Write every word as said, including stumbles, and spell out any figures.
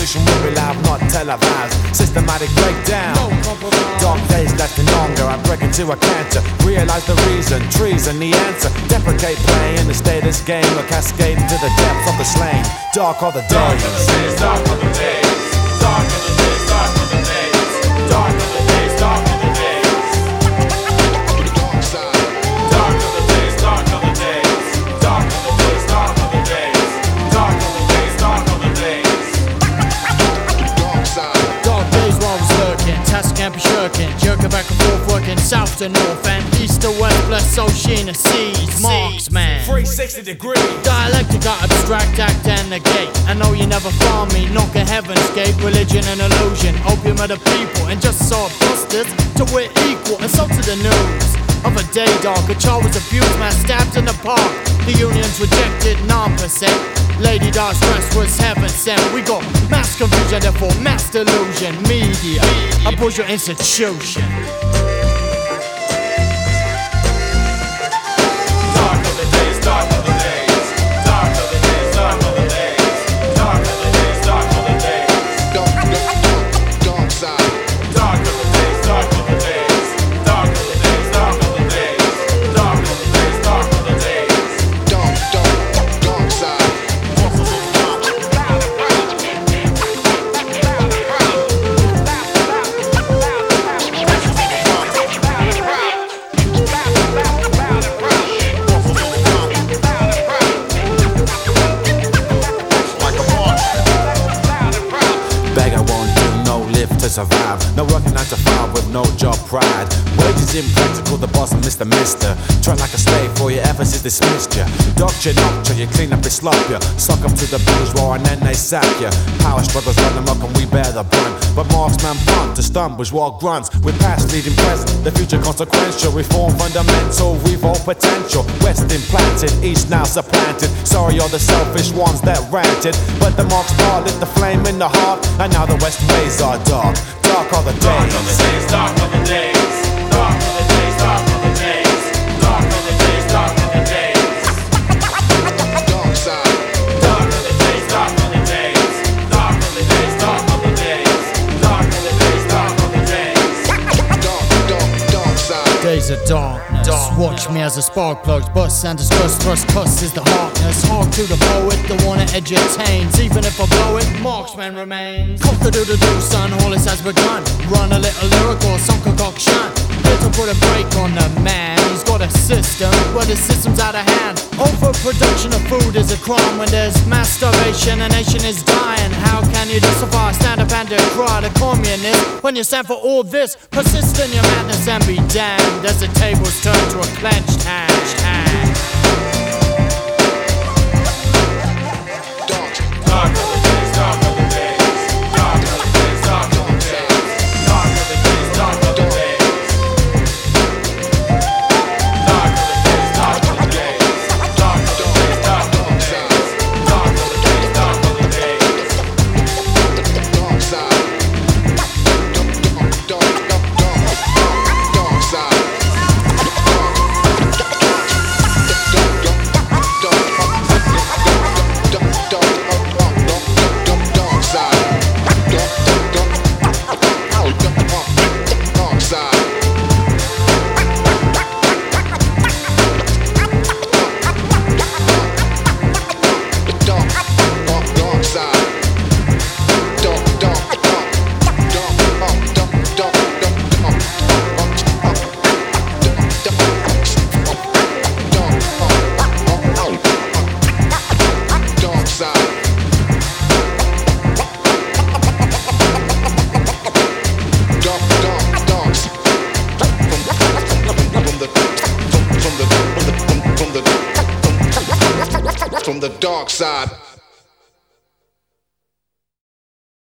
revolution will be loud, not televised. Systematic breakdown. No compromise. Dark days lasting longer. I break into a canter. Realize the reason, treason the answer. Deprecate playing the status game or cascade into the depths of the slain. Dark are the days. Dark are the days. Dark are the days. Dark are the days. Dark are the days. Dark are the days. Dark are the days. Dark are the days. Dark are the days. Dark are the days. Dark are the days. Dark are the days. Dark are the days. Dark days while I was lurking, task can't be shirking, jerking back and forth, working south to north and east to west, bless ocean and seas. Marksman, three sixty degrees. dialectic, I abstract, act and negate. I know you never found me, knocking heaven's gate. Religion and illusion, opium of the people, and just saw busters till we're equal. And so to the news of a day dark, a child was abused, man stabbed in the park. The unions rejected nine percent. Lady Di's dress was heaven sent. We got mass confusion, therefore mass delusion. Media, a bourgeois institution. Dark are the days. Dark are the days. Dark are the days. Dark are the days. Dark are the days. Dark are the days. Dark, dark, dark side. Dark are the days. Dark are the days. Dark are the days. Dark are the days. Dark are the days. Dark are the days. Dark, dark, dark side. Beg, I won't do no lift to survive. No working nine to five with no job pride. Wages impractical, the boss and Mister Mister. Try like a slave for your efforts is dismissed ya. Doctor, doctor, you clean up and slop ya. Suck up to the bourgeois and then they sack ya. Power struggles run them up and we bear the brunt. But marksman punt to stun bourgeois grunts. With past leading present, the future consequential. Reform fundamental, revolt potential. West implanted, East now supplanted. Sorry you're the selfish ones that ranted. But the Marx bar lit the flame in the heart. And now the West ways are dark. Dark are the Dark are the days. days. Dark are the days. Dark are the days. Dark are the days. Dark are the days. Dark are the days. Dark side. Dark are the days. Dark are the days. Dark are the days. Dark are the days. Dark are the days. Dark are the days. Dark, dark, dark side. Days of darkness. Watch me as the spark plugs bust and discuss thrust cuss is the hardness. Hard to the poet, the one that edutains. Even if I blow it, marksman remains. Cock a doodle doo, son, all this has begun. Run a little lyrical, some concoction. Here to put a break on the man. He's got a system, but his system's out of hand. Overproduction of food is a crime when there's mass starvation. A nation is dying. How can you justify, stand up and decry the communist when you stand for all this? Persist in your madness and be damned as the tables turn to a clenched hand. hand. Dark, Dark are the days. Dark are the days. Dark are the days. Dark are the days. Dark are the days. Dark are the days. Dark are the days. Dark are the days. Dark are the days. Dark are the days. Dark are the days. Dark are the days. dark side. Dark, dark, dark, dark, dark side. From the dark side.